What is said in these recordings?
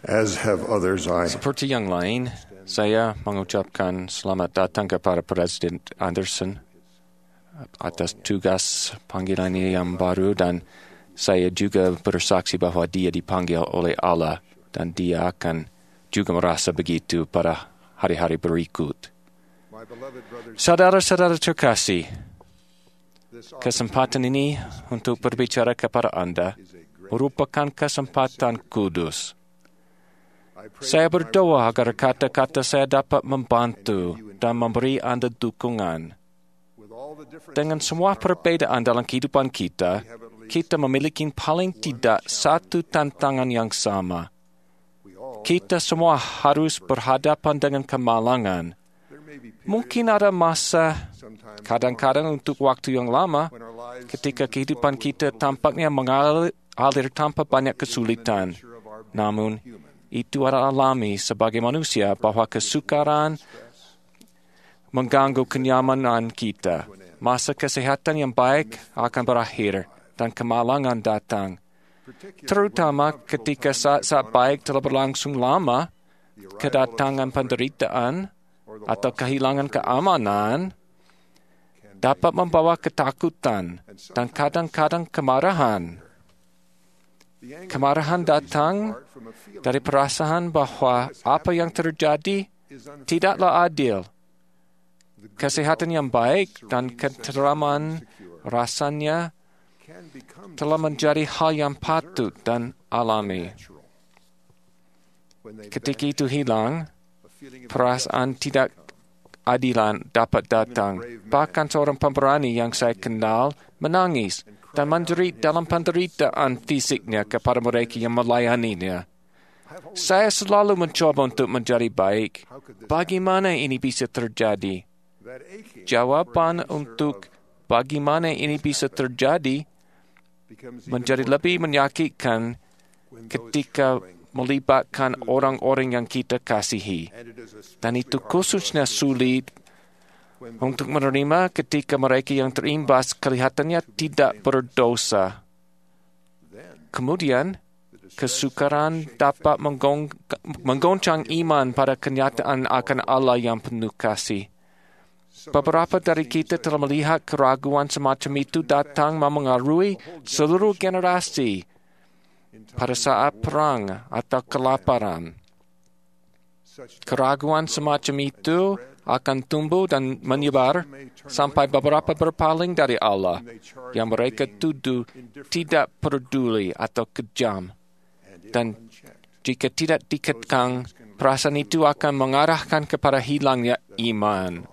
As have others, Seperti yang lain, saya mengucapkan selamat datang kepada Presiden Anderson atas tugas panggilannya yang baru, dan saya juga bersaksi bahwa dia dipanggil oleh Allah dan dia akan juga merasa begitu pada hari-hari berikut. Saudara-saudara terkasih, kesempatan ini untuk berbicara kepada Anda merupakan kesempatan kudus. Saya berdoa agar kata-kata saya dapat membantu dan memberi Anda dukungan. Dengan semua perbedaan dalam kehidupan kita, kita memiliki paling tidak satu tantangan yang sama. Kita semua harus berhadapan dengan kemalangan. Mungkin ada masa, kadang-kadang untuk waktu yang lama, ketika kehidupan kita tampaknya mengalir tanpa banyak kesulitan. Namun, itu adalah alami sebagai manusia bahwa kesukaran mengganggu kenyamanan kita. Masa kesehatan yang baik akan berakhir dan kemalangan datang. Terutama ketika saat-saat baik telah berlangsung lama, kedatangan penderitaan atau kehilangan keamanan dapat membawa ketakutan dan kadang-kadang kemarahan. Kemarahan datang dari perasaan bahwa apa yang terjadi tidaklah adil. Kesehatan yang baik dan ketenteraman rasanya telah menjadi hal yang patut dan alami. Ketika itu hilang, perasaan tidak adilan dapat datang. Bahkan seorang pemberani yang saya kenal menangis dan menjerit dalam penderitaan fisiknya kepada mereka yang melayaninya. Saya selalu mencoba untuk menjadi baik. Bagaimana ini bisa terjadi? Jawaban untuk bagaimana ini bisa terjadi menjadi lebih menyakitkan ketika melibatkan orang-orang yang kita kasihi. Dan itu khususnya sulit untuk menerima ketika mereka yang terimbas kelihatannya tidak berdosa. Kemudian, kesukaran dapat menggoncang iman pada kenyataan akan Allah yang penuh kasih. Beberapa dari kita telah melihat keraguan semacam itu datang memengaruhi seluruh generasi pada saat perang atau kelaparan. Keraguan semacam itu akan tumbuh dan menyebar sampai beberapa berpaling dari Allah yang mereka tuduh tidak peduli atau kejam. Dan jika tidak dikekang, perasaan itu akan mengarahkan kepada hilangnya iman.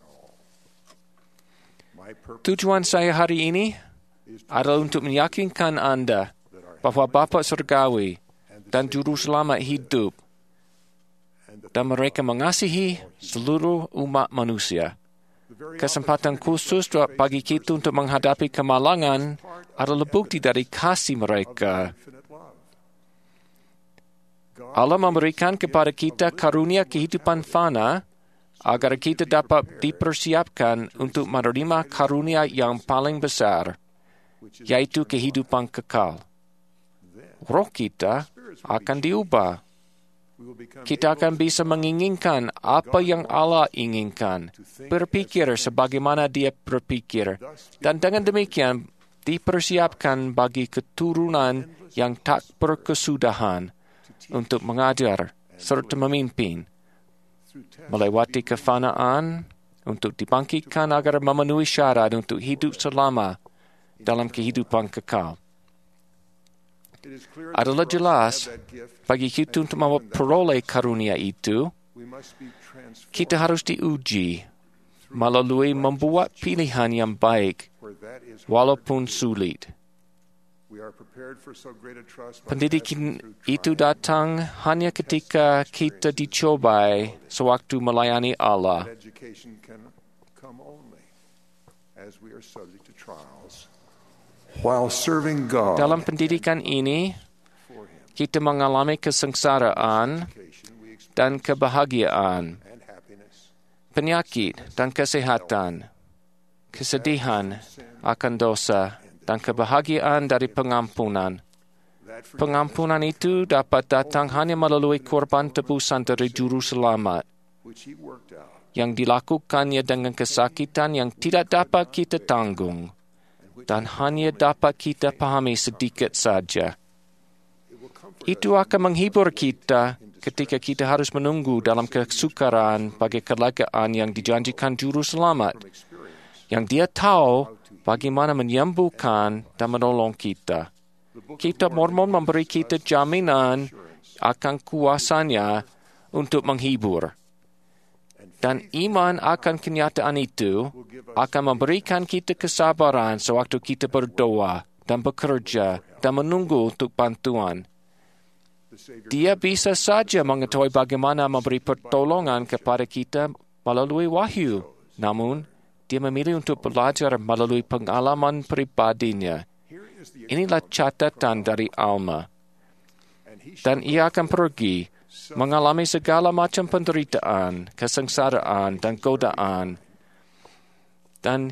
Tujuan saya hari ini adalah untuk meyakinkan Anda bahwa Bapa Surgawi dan Juru Selamat hidup dan mereka mengasihi seluruh umat manusia. Kesempatan khusus bagi kita untuk menghadapi kemalangan adalah bukti dari kasih mereka. Allah memberikan kepada kita karunia kehidupan fana agar kita dapat dipersiapkan untuk menerima karunia yang paling besar, yaitu kehidupan kekal. Roh kita akan diubah. Kita akan bisa menginginkan apa yang Allah inginkan, berpikir sebagaimana Dia berpikir, dan dengan demikian dipersiapkan bagi keturunan yang tak berkesudahan untuk mengajar serta memimpin, melewati kefanaan untuk dibangkitkan agar memenuhi syarat untuk hidup selama dalam kehidupan kekal. Adalah jelas bagi kita untuk memperoleh karunia itu, kita harus diuji melalui membuat pilihan yang baik walaupun sulit. Pendidikan itu datang hanya ketika kita dicobai sewaktu melayani Allah. Dalam pendidikan ini, kita mengalami kesengsaraan dan kebahagiaan, penyakit dan kesehatan, kesedihan akan dosa, dan kebahagiaan dari pengampunan. Pengampunan itu dapat datang hanya melalui korban tebusan dari Juru Selamat yang dilakukannya dengan kesakitan yang tidak dapat kita tanggung dan hanya dapat kita pahami sedikit saja. Itu akan menghibur kita ketika kita harus menunggu dalam kesukaran bagi kelegaan yang dijanjikan Juru Selamat, yang Dia tahu bagaimana menyembuhkan dan menolong kita. Kitab Mormon memberi kita jaminan akan kuasanya untuk menghibur. Dan iman akan kenyataan itu akan memberikan kita kesabaran sewaktu kita berdoa dan bekerja dan menunggu untuk bantuan. Dia bisa saja mengetahui bagaimana memberi pertolongan kepada kita melalui wahyu. Namun, Dia memilih untuk belajar melalui pengalaman pribadinya. Inilah catatan dari Alma. Dan ia akan pergi mengalami segala macam penderitaan, kesengsaraan, dan godaan. Dan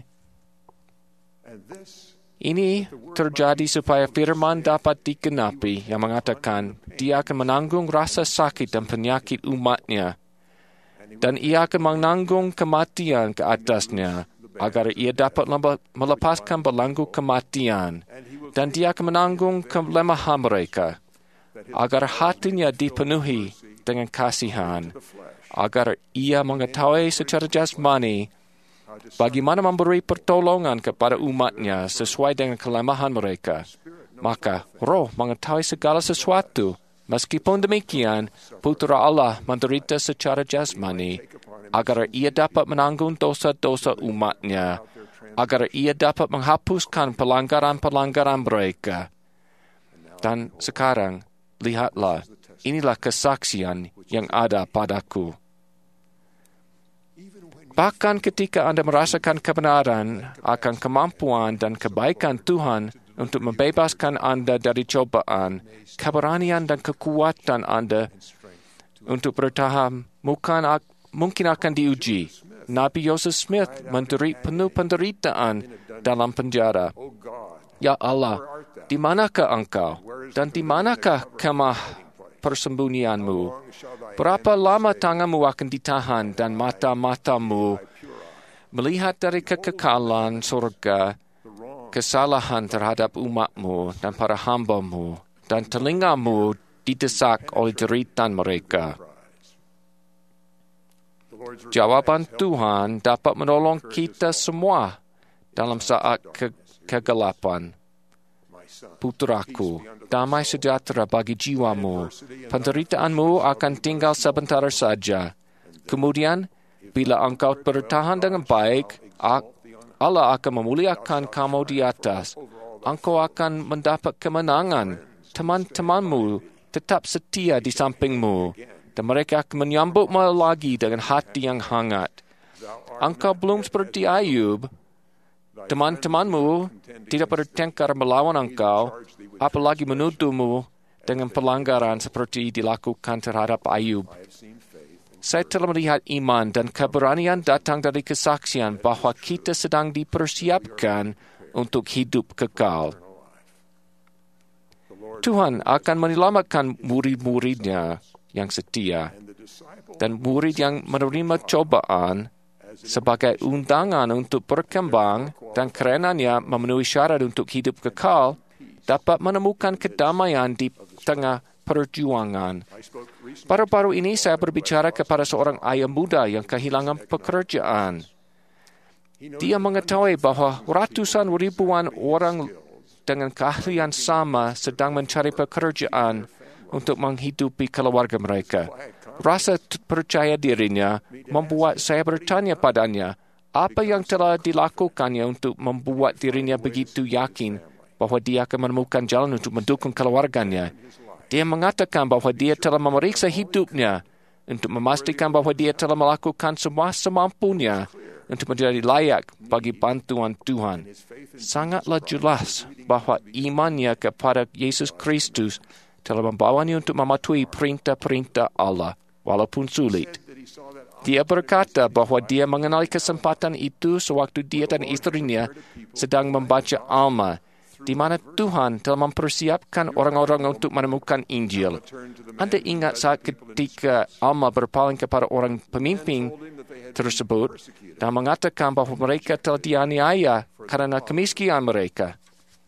ini terjadi supaya firman dapat digenapi yang mengatakan Dia akan menanggung rasa sakit dan penyakit umatnya. Dan ia akan menanggung kematian ke atasnya agar ia dapat melepaskan belenggu kematian. Dan Dia akan menanggung kelemahan mereka agar hatinya dipenuhi dengan kasihan, agar ia mengetahui secara jasmani bagaimana memberi pertolongan kepada umatnya sesuai dengan kelemahan mereka. Maka roh mengetahui segala sesuatu. Meskipun demikian, Putera Allah menderita secara jasmani agar ia dapat menanggung dosa-dosa umatnya, agar ia dapat menghapuskan pelanggaran-pelanggaran mereka. Dan sekarang, lihatlah, inilah kesaksian yang ada padaku. Bahkan ketika Anda merasakan kebenaran akan kemampuan dan kebaikan Tuhan untuk membebaskan Anda dari cobaan, keberanian dan kekuatan Anda untuk bertahan mungkin akan diuji. Nabi Joseph Smith penuh penderitaan dalam penjara. Ya Allah, di manakah Engkau? Dan di manakah kemah persembunyianmu? Berapa lama tanganmu akan ditahan dan mata-matamu melihat dari kekekalan surga kesalahan terhadap umatmu dan para hamba-Mu, dan telingamu didesak oleh jeritan mereka. Jawaban Tuhan dapat menolong kita semua dalam saat kegelapan. Putraku, damai sejahtera bagi jiwamu. Penderitaanmu akan tinggal sebentar saja. Kemudian, bila engkau bertahan dengan baik, Allah akan memuliakan kamu di atas. Engkau akan mendapat kemenangan. Teman-temanmu tetap setia di sampingmu, dan mereka akan menyambutmu lagi dengan hati yang hangat. Engkau belum seperti Ayub. Teman-temanmu tidak bertengkar melawan engkau, apalagi menuduhmu dengan pelanggaran seperti dilakukan terhadap Ayub. Saya telah melihat iman dan keberanian datang dari kesaksian bahwa kita sedang dipersiapkan untuk hidup kekal. Tuhan akan menyelamatkan murid-muridnya yang setia, dan murid yang menerima cobaan sebagai undangan untuk berkembang dan karenanya memenuhi syarat untuk hidup kekal, dapat menemukan kedamaian di tengah perjuangan. Baru-baru ini saya berbicara kepada seorang ayah muda yang kehilangan pekerjaan. Dia mengetahui bahwa ratusan ribuan orang dengan keahlian sama sedang mencari pekerjaan untuk menghidupi keluarga mereka. Rasa percaya dirinya membuat saya bertanya padanya, apa yang telah dilakukannya untuk membuat dirinya begitu yakin bahwa dia akan menemukan jalan untuk mendukung keluarganya. Dia mengatakan bahwa dia telah memeriksa hidupnya untuk memastikan bahwa dia telah melakukan semua semampunya untuk menjadi layak bagi bantuan Tuhan. Sangatlah jelas bahwa imannya kepada Yesus Kristus telah membawanya untuk mematuhi perintah-perintah Allah, walaupun sulit. Dia berkata bahwa dia mengenali kesempatan itu sewaktu dia dan istrinya sedang membaca Alma, di mana Tuhan telah mempersiapkan orang-orang untuk menemukan Injil. Anda ingat saat ketika Alma berpaling kepada orang pemimpin tersebut dan mengatakan bahawa mereka telah dianiaya karena kemiskinan mereka.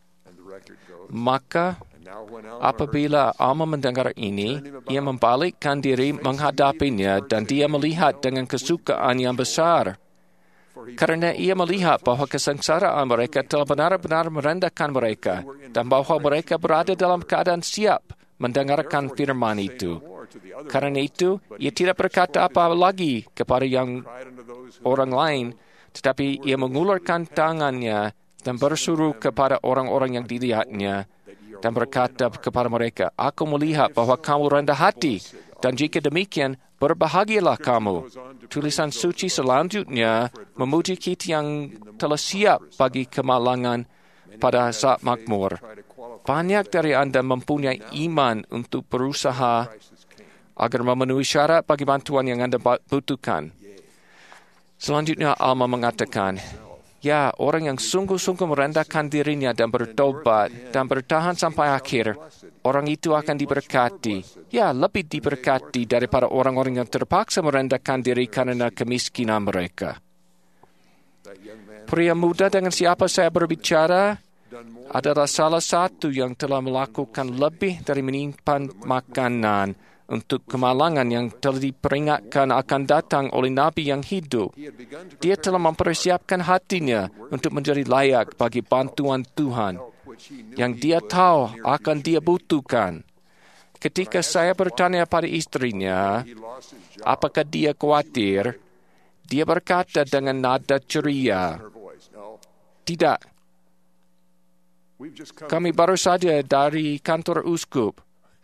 Maka apabila Alma mendengar ini, ia membalikkan diri menghadapinya dan dia melihat dengan kesukaan yang besar. Kerana ia melihat bahawa kesengsaraan mereka telah benar-benar merendahkan mereka dan bahawa mereka berada dalam keadaan siap mendengarkan firman itu. Kerana itu, ia tidak berkata apa lagi kepada orang lain, tetapi ia mengulurkan tangannya dan berseru kepada orang-orang yang dilihatnya dan berkata kepada mereka, "Aku melihat bahawa kamu rendah hati, dan jika demikian, berbahagialah kamu." Tulisan suci selanjutnya memuji kita yang telah siap bagi kemalangan pada saat makmur. Banyak dari Anda mempunyai iman untuk berusaha agar memenuhi syarat bagi bantuan yang Anda butuhkan. Selanjutnya Alma mengatakan, "Ya, orang yang sungguh-sungguh merendahkan dirinya dan bertobat dan bertahan sampai akhir, orang itu akan diberkati. Ya, lebih diberkati daripada orang-orang yang terpaksa merendahkan diri karena kemiskinan mereka." Pria muda dengan siapa saya berbicara adalah salah satu yang telah melakukan lebih dari menyimpan makanan untuk kemalangan yang telah diperingatkan akan datang oleh Nabi yang hidup. Dia telah mempersiapkan hatinya untuk menjadi layak bagi bantuan Tuhan yang dia tahu akan dia butuhkan. Ketika saya bertanya pada istrinya, apakah dia khawatir, dia berkata dengan nada ceria, "Tidak. Kami baru saja dari kantor uskup.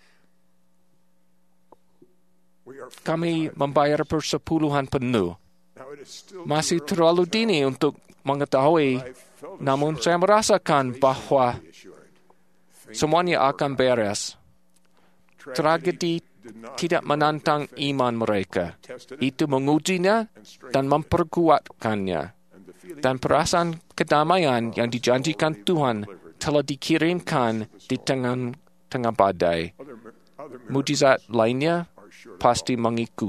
Kami membayar persepuluhan penuh. Masih terlalu dini untuk mengetahui, namun saya merasakan bahwa semuanya akan beres." Tragedi tidak menantang iman mereka. Itu mengujinya dan memperkuatkannya. Dan perasaan kedamaian yang dijanjikan Tuhan telah dikirimkan di tengah badai. Mujizat lainnya pasti mengikut.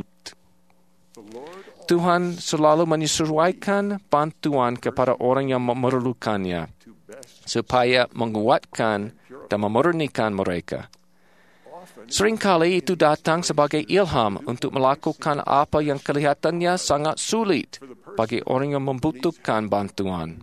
Tuhan selalu menyesuaikan bantuan kepada orang yang memerlukannya, supaya menguatkan dan memurnikan mereka. Seringkali itu datang sebagai ilham untuk melakukan apa yang kelihatannya sangat sulit bagi orang yang membutuhkan bantuan.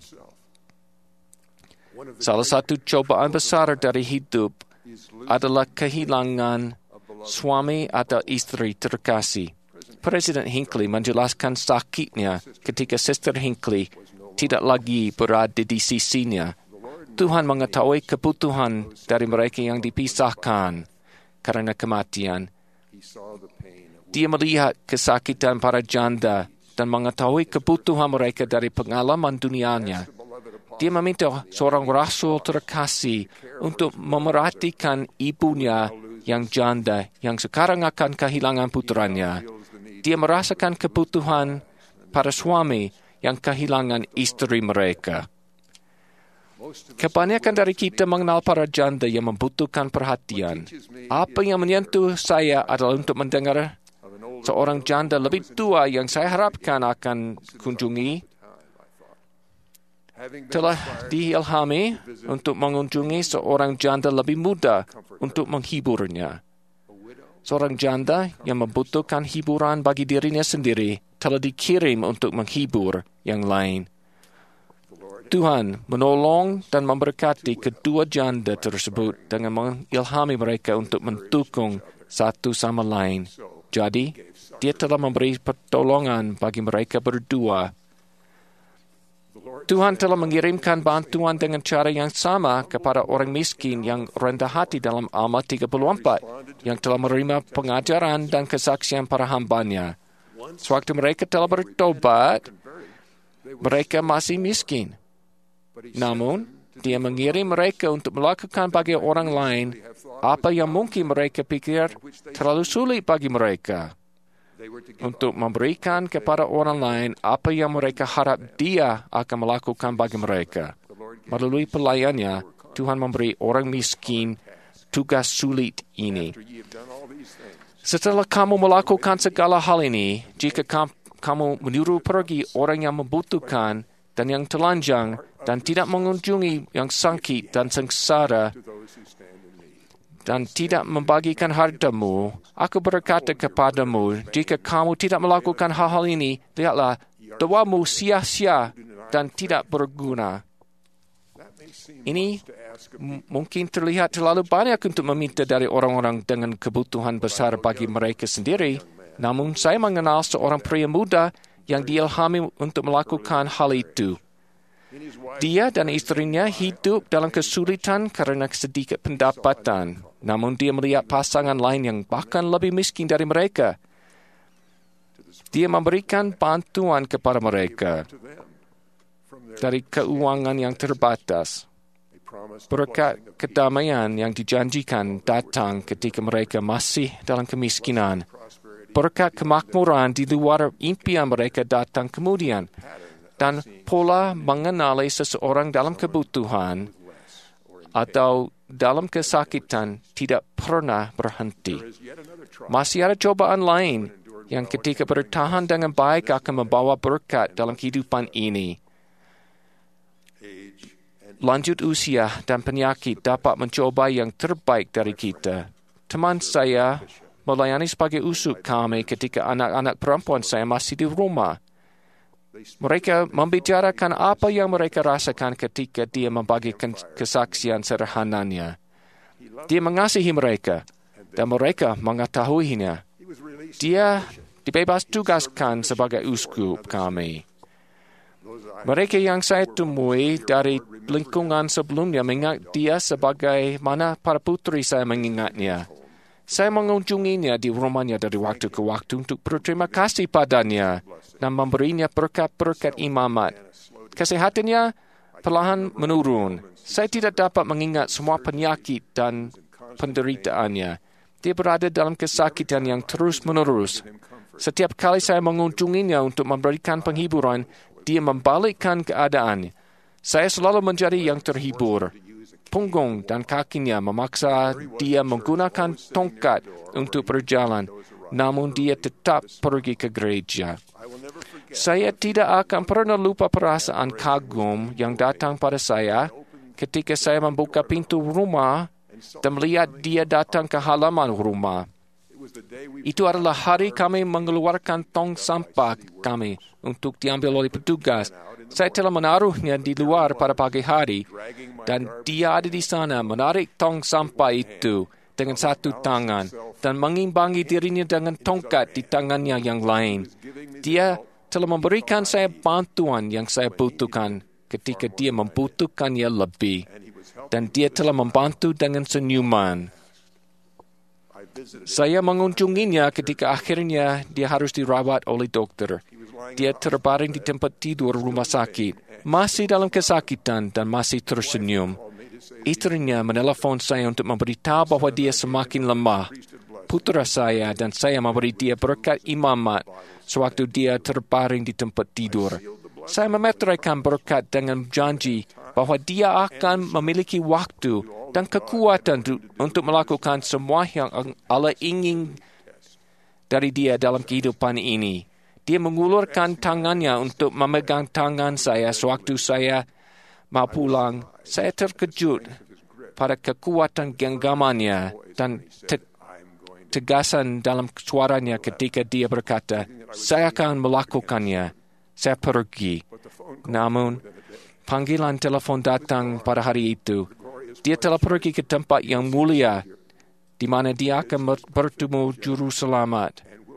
Salah satu cobaan besar dari hidup adalah kehilangan suami atau istri terkasih. Presiden Hinckley menjelaskan sakitnya ketika Sister Hinckley tidak lagi berada di sisinya. Tuhan mengetahui kebutuhan dari mereka yang dipisahkan karena kematian. Dia melihat kesakitan para janda dan mengetahui kebutuhan mereka dari pengalaman dunianya. Dia meminta seorang rasul terkasih untuk memerhatikan ibunya yang janda yang sekarang akan kehilangan putranya. Dia merasakan kebutuhan para suami yang kehilangan istri mereka. Kebanyakan dari kita mengenal para janda yang membutuhkan perhatian. Apa yang menyentuh saya adalah untuk mendengar seorang janda lebih tua yang saya harapkan akan kunjungi telah diilhami untuk mengunjungi seorang janda lebih muda untuk menghiburnya. Seorang janda yang membutuhkan hiburan bagi dirinya sendiri telah dikirim untuk menghibur yang lain. Tuhan menolong dan memberkati kedua janda tersebut dengan mengilhami mereka untuk mendukung satu sama lain. Jadi, dia telah memberi pertolongan bagi mereka berdua. Tuhan telah mengirimkan bantuan dengan cara yang sama kepada orang miskin yang rendah hati dalam Alma 34 yang telah menerima pengajaran dan kesaksian para hambanya. Sewaktu mereka telah bertobat, mereka masih miskin. Namun, dia mengirim mereka untuk melakukan bagi orang lain apa yang mungkin mereka pikir terlalu sulit bagi mereka. Untuk memberikan kepada orang lain apa yang mereka harap dia akan melakukan bagi mereka. Melalui pelayannya, Tuhan memberi orang miskin tugas sulit ini. Setelah kamu melakukan segala hal ini, jika kamu menyuruh pergi orang yang membutuhkan dan yang telanjang dan tidak mengunjungi yang sakit dan sengsara dan tidak membagikan hartamu, aku berkata kepadamu, jika kamu tidak melakukan hal-hal ini, lihatlah, doamu sia-sia dan tidak berguna. Ini mungkin terlihat terlalu banyak untuk meminta dari orang-orang dengan kebutuhan besar bagi mereka sendiri. Namun saya mengenal seorang pria muda yang diilhami untuk melakukan hal itu. Dia dan istrinya hidup dalam kesulitan karena sedikit pendapatan. Namun dia melihat pasangan lain yang bahkan lebih miskin dari mereka. Dia memberikan bantuan kepada mereka dari keuangan yang terbatas. Berkat kedamaian yang dijanjikan datang ketika mereka masih dalam kemiskinan. Berkat kemakmuran di luar impian mereka datang kemudian. Dan pola mengenali seseorang dalam kebutuhan atau dalam kesakitan tidak pernah berhenti. Masih ada cobaan lain yang ketika bertahan dengan baik akan membawa berkat dalam kehidupan ini. Lanjut usia dan penyakit dapat mencoba yang terbaik dari kita. Teman saya melayani sebagai usuk kami ketika anak-anak perempuan saya masih di rumah. Mereka membicarakan apa yang mereka rasakan ketika dia membagikan kesaksian sederhananya. Dia mengasihi mereka dan mereka mengetahuinya. Dia dibebas tugaskan sebagai uskup kami. Mereka yang saya temui dari lingkungan sebelumnya mengingat dia sebagaimana para putri saya mengingatnya. Saya mengunjunginya di rumahnya dari waktu ke waktu untuk berterima kasih padanya dan memberinya berkat-berkat imamat. Kesehatannya perlahan menurun. Saya tidak dapat mengingat semua penyakit dan penderitaannya. Dia berada dalam kesakitan yang terus-menerus. Setiap kali saya mengunjunginya untuk memberikan penghiburan, dia membalikkan keadaan. Saya selalu menjadi yang terhibur. Punggung dan kakinya memaksa dia menggunakan tongkat untuk berjalan, namun dia tetap pergi ke gereja. Saya tidak akan pernah lupa perasaan kagum yang datang pada saya ketika saya membuka pintu rumah dan melihat dia datang ke halaman rumah. Itu adalah hari kami mengeluarkan tong sampah kami untuk diambil oleh petugas. Saya telah menaruhnya di luar pada pagi hari dan dia ada di sana menarik tong sampah itu dengan satu tangan dan mengimbangi dirinya dengan tongkat di tangannya yang lain. Dia telah memberikan saya bantuan yang saya butuhkan ketika dia membutuhkannya lebih. Dan dia telah membantu dengan senyuman. Saya mengunjunginya ketika akhirnya dia harus dirawat oleh dokter. Dia terbaring di tempat tidur rumah sakit, masih dalam kesakitan dan masih tersenyum. Istrinya menelpon saya untuk memberitahu bahwa dia semakin lemah. Putra saya dan saya memberi dia berkat imamat sewaktu dia terbaring di tempat tidur. Saya memeteraikan berkat dengan janji bahwa dia akan memiliki waktu dan kekuatan untuk melakukan semua yang Allah ingin dari dia dalam kehidupan ini. Dia mengulurkan tangannya untuk memegang tangan saya sewaktu saya mau pulang. Saya terkejut pada kekuatan genggamannya dan tegasan dalam suaranya ketika dia berkata, "Saya akan melakukannya." Saya pergi. Namun, panggilan telepon datang pada hari itu. Dia telah pergi ke tempat yang mulia, di mana dia akan bertemu Juru Selamat.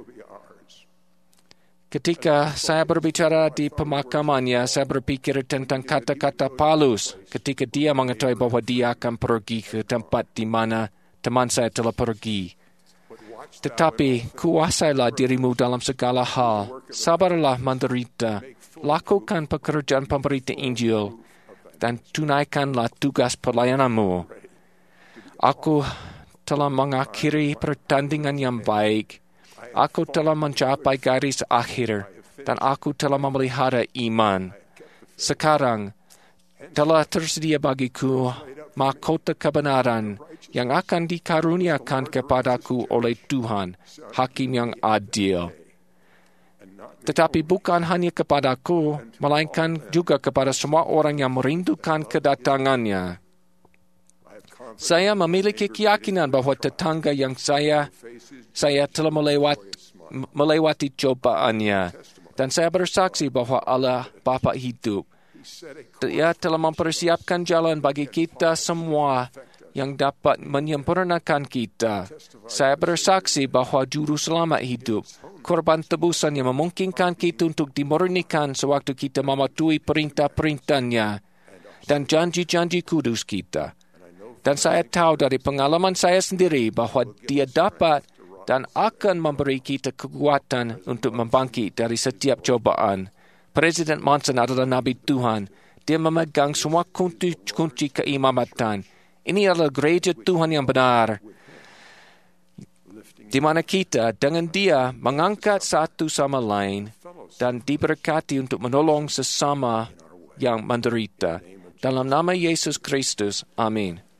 Ketika saya berbicara di pemakamannya, saya berpikir tentang kata-kata Paulus ketika dia mengetahui bahwa dia akan pergi ke tempat di mana teman saya telah pergi. Tetapi kuasailah dirimu dalam segala hal, sabarlah menderita, lakukan pekerjaan pemberita Injil, dan tunaikanlah tugas pelayananmu. Aku telah mengakhiri pertandingan yang baik. Aku telah mencapai garis akhir, dan aku telah memelihara iman. Sekarang telah tersedia bagiku mahkota kebenaran yang akan dikaruniakan kepadaku oleh Tuhan, Hakim yang adil. Tetapi bukan hanya kepadaku, melainkan juga kepada semua orang yang merindukan kedatangannya. Saya memiliki keyakinan bahwa tetangga yang saya telah melewati cobaannya, dan saya bersaksi bahwa Allah Bapa hidup. Dia telah mempersiapkan jalan bagi kita semua yang dapat menyempurnakan kita. Saya bersaksi bahwa Juru Selamat hidup, korban tebusan yang memungkinkan kita untuk dimurnikan sewaktu kita mematuhi perintah-perintahnya dan janji-janji kudus kita. Dan saya tahu dari pengalaman saya sendiri bahwa Dia dapat dan akan memberi kita kekuatan untuk membangkit dari setiap cobaan. Presiden Monson adalah Nabi Tuhan. Dia memegang semua kunci keimamatan. Ini adalah gereja Tuhan yang benar, di mana kita dengan Dia mengangkat satu sama lain dan diberkati untuk menolong sesama yang menderita. Dalam nama Yesus Kristus, amin.